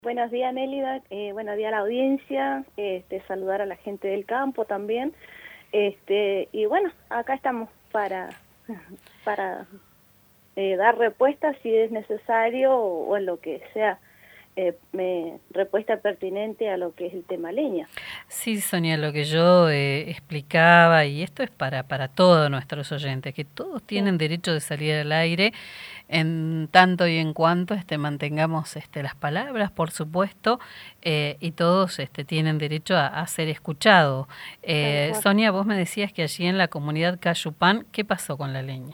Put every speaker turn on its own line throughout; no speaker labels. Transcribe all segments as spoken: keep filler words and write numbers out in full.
Buenos días, Nélida. Eh, buenos días a la audiencia. Este, saludar a la gente del campo también. Este, y bueno, acá estamos para, para eh, dar respuestas si es necesario o, o en lo que sea. Eh, me, respuesta pertinente a lo que es el tema leña.
Sí, Sonia, lo que yo eh, explicaba, y esto es para, para todos nuestros oyentes, que todos tienen
Sí.
derecho de salir al aire en tanto y en cuanto este, mantengamos este, las palabras, por supuesto, eh, y todos este, tienen derecho a, a ser escuchados. Eh, Sonia, vos me decías que allí en la comunidad Cayupán, ¿qué pasó con la leña?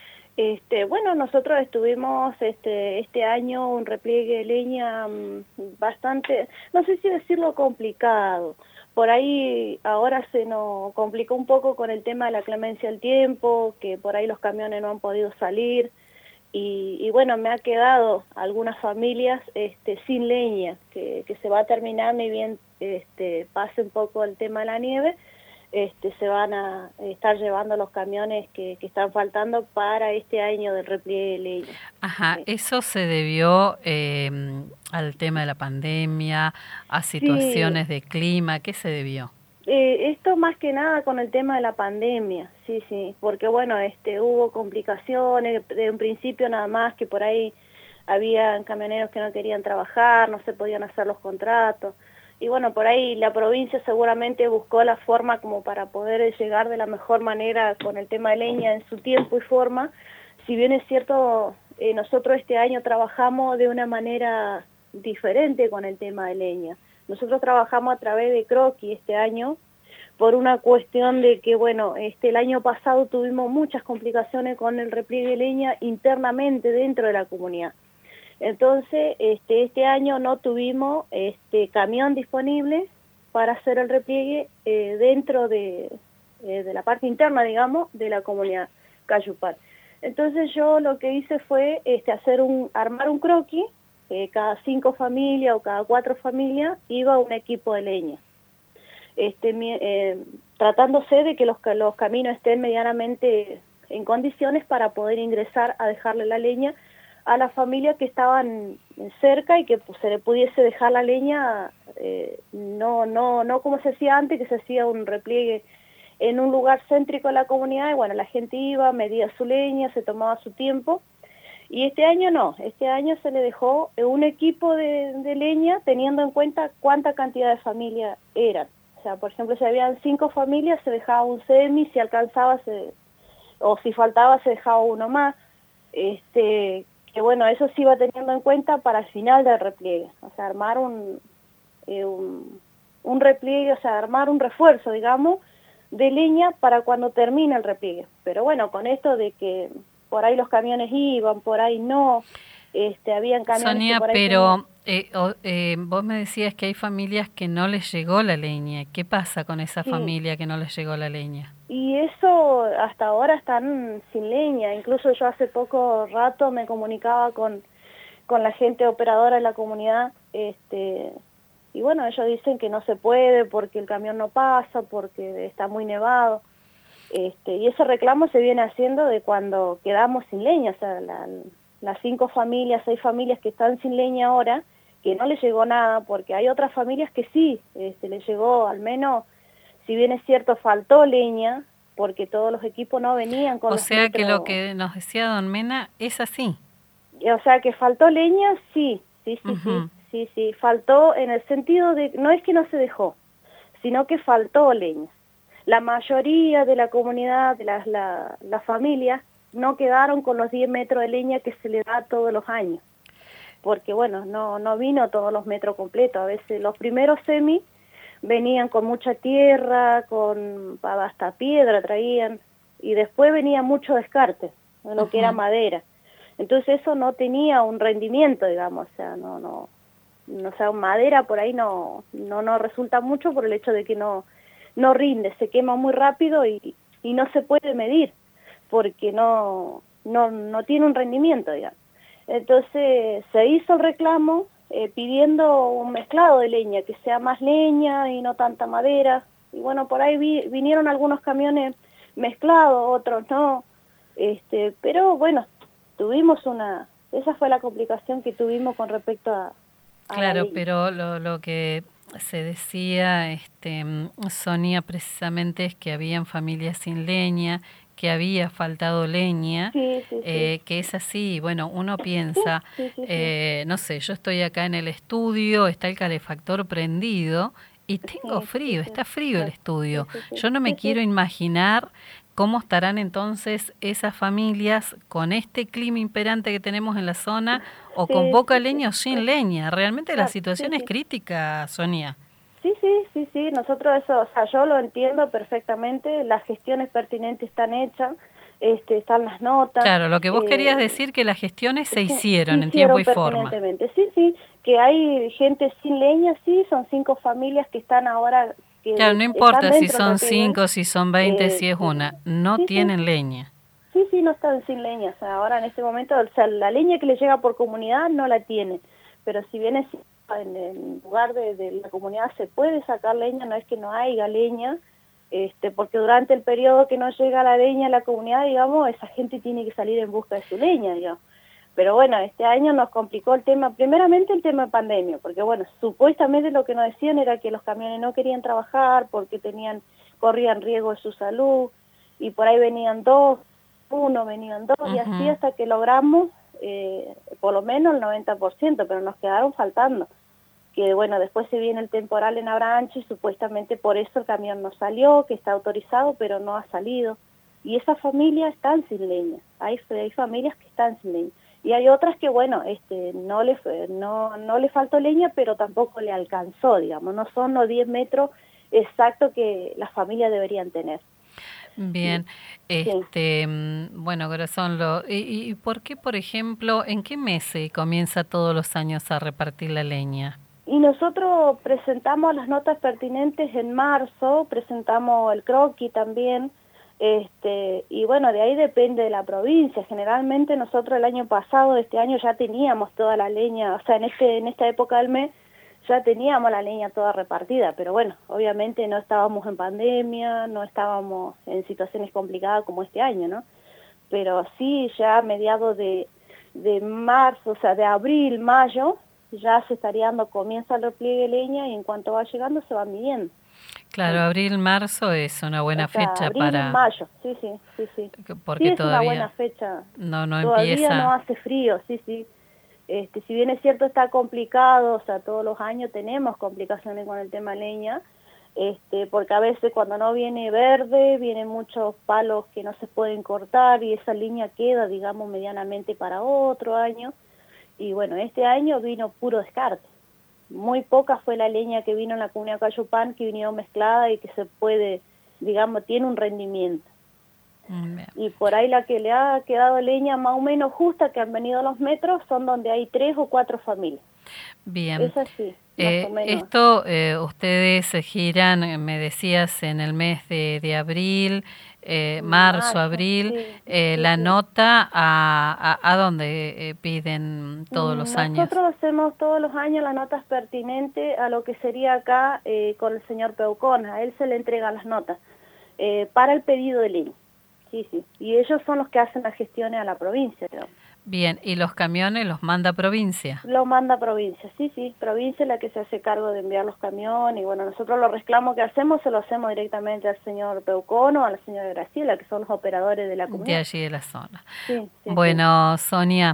Este, bueno, nosotros estuvimos este, este año un repliegue de leña um, bastante, no sé si decirlo complicado. Por ahí ahora se nos complicó un poco con el tema de la clemencia del tiempo, que por ahí los camiones no han podido salir. Y, y bueno, me ha quedado algunas familias este, sin leña, que, que se va a terminar, ni bien este, pase un poco el tema de la nieve. Este, se van a estar llevando los camiones que, que están faltando para este año del repliegue de leña.
Ajá, ¿eso se debió eh, al tema de la pandemia, a
Sí,
situaciones de clima? ¿Qué se debió?
eh, esto más que nada con el tema de la pandemia, sí, sí, porque bueno, este, hubo complicaciones, de un principio nada más que por ahí había camioneros que no querían trabajar, no se podían hacer los contratos. Y bueno, por ahí la provincia seguramente buscó la forma como para poder llegar de la mejor manera con el tema de leña en su tiempo y forma. Si bien es cierto, eh, nosotros este año trabajamos de una manera diferente con el tema de leña. Nosotros trabajamos a través de croquis este año por una cuestión de que, bueno, este, el año pasado tuvimos muchas complicaciones con el repliegue de leña internamente dentro de la comunidad. Entonces, este, este año no tuvimos este camión disponible para hacer el repliegue eh, dentro de, eh, de la parte interna, digamos, de la comunidad Cayupán. Entonces yo lo que hice fue este, hacer un, armar un croquis, eh, cada cinco familias o cada cuatro familias iba un equipo de leña. Este, eh, tratándose de que los, los caminos estén medianamente en condiciones para poder ingresar a dejarle la leña a las familias que estaban cerca y que pues, se le pudiese dejar la leña, eh, no, no, no como se hacía antes, que se hacía un repliegue en un lugar céntrico de la comunidad, y bueno, la gente iba, medía su leña, se tomaba su tiempo, y este año no, este año se le dejó un equipo de, de leña teniendo en cuenta cuánta cantidad de familias eran. O sea, por ejemplo, si habían cinco familias, se dejaba un semi, si alcanzaba, se, o si faltaba, se dejaba uno más. Este, que bueno, eso sí iba teniendo en cuenta para el final del repliegue, o sea, armar un, eh, un, un repliegue, o sea, armar un refuerzo, digamos, de leña para cuando termine el repliegue. Pero bueno, con esto de que por ahí los camiones iban, por ahí no, este, habían camiones que
Sonia,
por ahí tenían...
pero eh, o, eh, vos me decías que hay familias que no les llegó la leña. ¿Qué pasa con esa
Sí,
familia que no les llegó la leña?
y eso hasta ahora están sin leña. Incluso yo hace poco rato me comunicaba con, con la gente operadora de la comunidad, este, y bueno, ellos dicen que no se puede porque el camión no pasa, porque está muy nevado. Este, y ese reclamo se viene haciendo de cuando quedamos sin leña, o sea, la, las cinco familias, seis familias que están sin leña ahora, que no les llegó nada, porque hay otras familias que sí, este, les llegó al menos, si bien es cierto, faltó leña, porque todos los equipos no venían con
O
los
sea que lo
metros,
que nos decía don Mena es así.
o sea, que faltó leña, sí, sí, sí, sí,
Uh-huh.
sí, sí, faltó en el sentido de, no es que no se dejó, sino que faltó leña. La mayoría de la comunidad, de las la, la familias, no quedaron con los diez metros de leña que se le da todos los años, porque bueno, no, no vino todos los metros completos, a veces los primeros semis venían con mucha tierra, con hasta piedra traían, y después venía mucho descarte, lo que era
Uh-huh.
madera. Entonces eso no tenía un rendimiento, digamos, o sea, no, no, no o sea, madera por ahí no, no, no resulta mucho por el hecho de que no, no rinde, se quema muy rápido y, y no se puede medir, porque no, no, no tiene un rendimiento, digamos. Entonces se hizo el reclamo eh, pidiendo un mezclado de leña, que sea más leña y no tanta madera, y bueno, por ahí vi, vinieron algunos camiones mezclados, otros no, este, pero bueno, tuvimos una, esa fue la complicación que tuvimos con respecto a,
Claro, pero lo, lo que se decía, este, Sonia, precisamente es que habían familias sin leña, que había faltado leña,
sí, sí,
eh,
sí.
que es así. Bueno, uno piensa,
Sí, sí, sí,
eh, no sé, yo estoy acá en el estudio, está el calefactor prendido y tengo
sí, sí,
frío,
sí,
está frío el
sí,
estudio.
sí, sí,
Yo no me
sí,
quiero
sí,
imaginar cómo estarán entonces esas familias con este clima imperante que tenemos en la zona, o con
sí,
poca
sí, sí,
leña o
sí,
sin leña. Realmente la
claro, sí,
situación es
sí.
crítica, Sonia.
Sí, sí, sí, sí, nosotros eso, o sea, yo lo entiendo perfectamente, las gestiones pertinentes están hechas, este, están las notas,
Claro, lo que vos querías
eh,
decir que las gestiones se
se, se
hicieron en tiempo
hicieron
y forma.
pertinentemente. Sí, sí, que hay gente sin leña, sí, son cinco familias que están ahora,
Claro,
que
no
están
importa si
dentro del
son
Rotigal,
cinco, si son veinte,
eh,
si es
que,
una, no
sí, sí,
tienen leña.
sí, sí, no están sin leña, o sea, ahora en este momento, o sea, la leña que les llega por comunidad no la tienen, pero si bien es en el lugar de, de la comunidad se puede sacar leña, no es que no haya leña, este, porque durante el periodo que no llega la leña a la comunidad, digamos, esa gente tiene que salir en busca de su leña, digamos. Pero bueno, este año nos complicó el tema, primeramente el tema de pandemia, porque bueno, supuestamente lo que nos decían era que los camiones no querían trabajar porque tenían, corrían riesgo de su salud, y por ahí venían dos, uno, venían dos, y así
Ujú.
hasta que logramos eh, por lo menos el noventa por ciento, pero nos quedaron faltando. Que bueno, después se viene el temporal en Abrancho y supuestamente por eso el camión no salió, que está autorizado, pero no ha salido. Y esas familias están sin leña, hay, hay familias que están sin leña. Y hay otras que, bueno, este, no le, no, no le faltó leña, pero tampoco le alcanzó, digamos, no son los diez metros exactos que las familias deberían tener.
Bien,
Sí.
este, mm, bueno, corazón, lo, y, y por qué, por ejemplo, en qué mes se comienza todos los años a repartir la leña?
Y nosotros presentamos las notas pertinentes en marzo, presentamos el croquis también, este, y bueno, de ahí depende de la provincia. Generalmente nosotros el año pasado, este año ya teníamos toda la leña, o sea, en este en esta época del mes ya teníamos la leña toda repartida, pero bueno, obviamente no estábamos en pandemia, no estábamos en situaciones complicadas como este año, ¿no? Pero sí, ya a mediados de, de marzo, o sea, de abril, mayo, ya se estaría dando, comienza el repliegue de leña y en cuanto va llegando se va midiendo.
Claro,
Sí.
abril, marzo es una
O
buena
sea,
fecha
abril,
para,
mayo, sí, sí, sí, sí. Sí,
porque
es una buena
todavía
fecha.
no, no
Todavía no
empieza.
hace frío, sí, sí. Este, si bien es cierto está complicado, o sea, todos los años tenemos complicaciones con el tema leña, este, porque a veces cuando no viene verde, vienen muchos palos que no se pueden cortar y esa línea queda, digamos, medianamente para otro año. Y bueno, este año vino puro descarte. Muy poca fue la leña que vino en la comunidad Cayupán, que vino mezclada y que se puede, digamos, tiene un rendimiento.
Mm, bien.
Y por ahí la que le ha quedado leña más o menos justa, que han venido los metros, son donde hay tres o cuatro familias.
Bien.
Es así, más o
Eh,
menos.
esto, eh, ustedes se giran, eh, me decías, en el mes de, de abril, eh, marzo,
Mayo,
abril,
sí,
eh,
sí,
la
sí.
nota a, a, a dónde eh, piden todos
Mm,
los años.
Nosotros hacemos todos los años las notas pertinentes a lo que sería acá eh, con el señor Peucón. A él se le entregan las notas eh, para el pedido de leña. Sí, sí. Y ellos son los que hacen las gestiones a la provincia, creo.
Bien, ¿y los camiones los manda provincia?
Lo manda provincia, sí, sí, provincia es la que se hace cargo de enviar los camiones, y bueno, nosotros los reclamos que hacemos se lo hacemos directamente al señor Peucono o a la señora Graciela, que son los operadores de la
De
comunidad.
allí de la zona.
Sí, sí, sí.
Bueno, Sonia,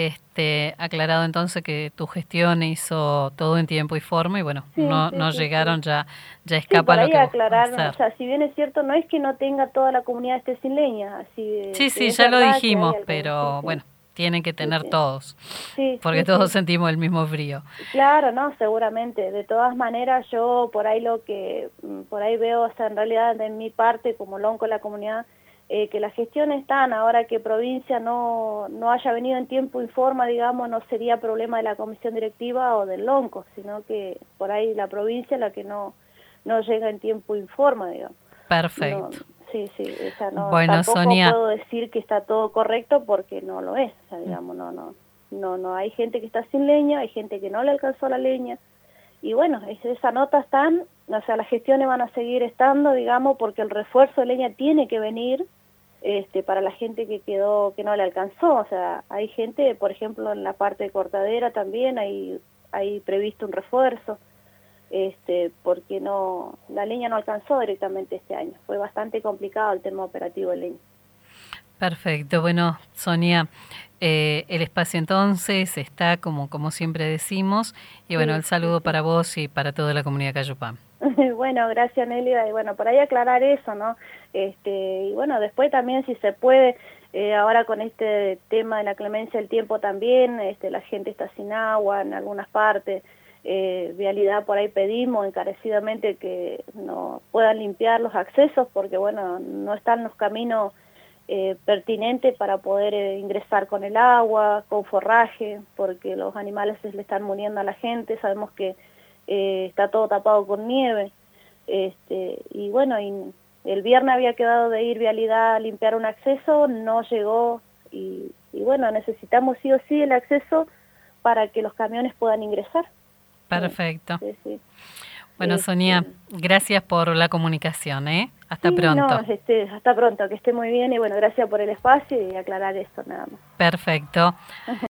este, aclarado entonces que tu gestión hizo todo en tiempo y forma y bueno,
Sí,
no,
sí,
no
sí, sí.
llegaron, ya, ya
Sí,
escapa
por
lo
ahí
que vos podés
aclarar, o
hacer.
sea, si bien es cierto, no es que no tenga toda la comunidad esté sin leña, así
Sí,
este,
sí,
es
ya lo
verdad que hay
dijimos,
algunos, sí,
pero
sí,
bueno, tienen que
sí,
tener
sí,
todos,
sí,
porque
sí,
todos
sí.
sentimos el mismo frío.
Claro, no, seguramente. De todas maneras, yo por ahí lo que, mm, por ahí veo, o sea, en realidad de mi parte, como lonco de la comunidad, eh, que las gestiones están, ahora que provincia no, no haya venido en tiempo y forma, digamos, no sería problema de la comisión directiva o del lonco, sino que por ahí la provincia es la que no, no llega en tiempo y forma, digamos. No,
Perfecto.
sí, sí, o sea, no,
Bueno,
tampoco
Sonia,
puedo decir que está todo correcto porque no lo es, o sea, digamos, no, no, no, no, hay gente que está sin leña, hay gente que no le alcanzó la leña, y bueno, es, esa nota están, o sea, las gestiones van a seguir estando, digamos, porque el refuerzo de leña tiene que venir, este, para la gente que quedó, que no le alcanzó, o sea, hay gente, por ejemplo, en la parte de cortadera también, hay hay previsto un refuerzo, este, porque no la leña no alcanzó directamente este año. Fue bastante complicado el tema operativo de leña.
Perfecto. Bueno, Sonia, eh, el espacio entonces está como, como siempre decimos, y bueno, sí, el saludo sí, sí. para vos y para toda la comunidad Cayupam.
Bueno, gracias Nelida, y bueno, por ahí aclarar eso, ¿no? Este, y bueno, después también si se puede, eh, ahora con este tema de la clemencia del tiempo también, este, la gente está sin agua en algunas partes, eh, vialidad por ahí pedimos encarecidamente que no puedan limpiar los accesos, porque bueno, no están los caminos eh, pertinentes para poder eh, ingresar con el agua, con forraje, porque los animales se le están muriendo a la gente, sabemos que Eh, está todo tapado con nieve, este, y bueno, y el viernes había quedado de ir vialidad a limpiar un acceso, no llegó, y, y bueno, necesitamos sí o sí el acceso para que los camiones puedan ingresar.
Perfecto.
Sí, sí.
Bueno, este, Sonia, gracias por la comunicación, ¿eh? Hasta
sí,
pronto.
No, este, hasta pronto, que esté muy bien, y bueno, gracias por el espacio y aclarar esto nada más.
Perfecto.